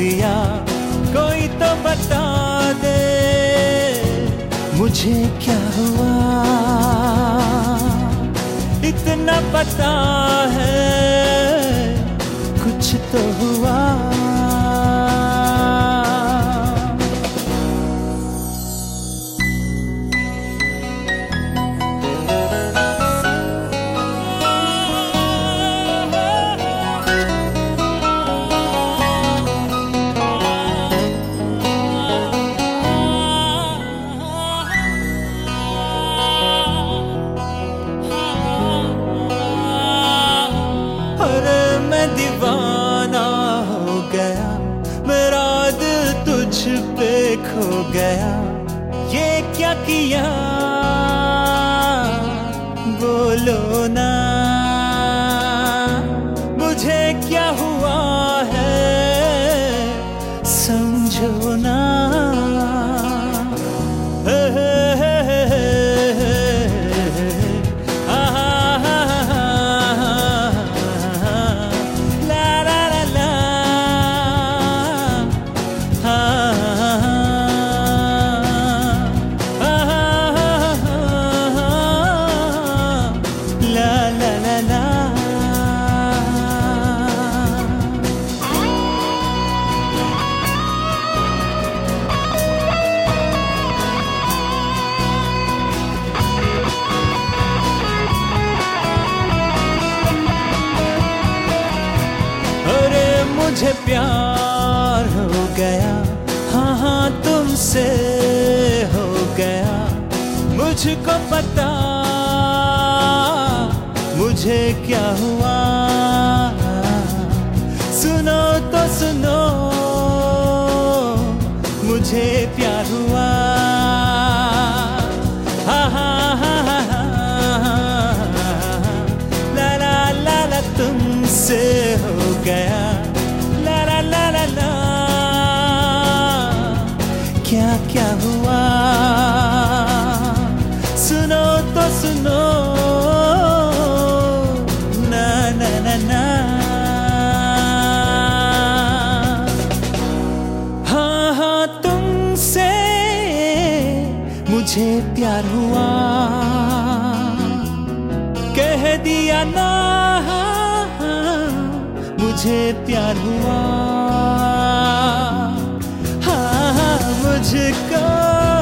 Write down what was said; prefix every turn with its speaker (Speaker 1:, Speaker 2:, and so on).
Speaker 1: दिया, कोई तो बता दे मुझे क्या हुआ। इतना पता है कुछ तो हुआ। दीवाना हो गया, मेरा दिल तुझ पे खो गया। ये क्या किया बोलो ना, मुझे क्या हुआ है समझो ना। मुझे प्यार हो गया, हाँ हाँ तुमसे हो गया। मुझको पता मुझे क्या हुआ। सुनो तो सुनो मुझे प्यार हुआ। हाँ हाँ हाँ हाँ ला ला ला ला तुमसे हो गया। क्या क्या हुआ सुनो तो सुनो ना ना ना ना। हाँ हाँ तुमसे मुझे प्यार हुआ, कह दिया ना मुझे प्यार हुआ। मुझको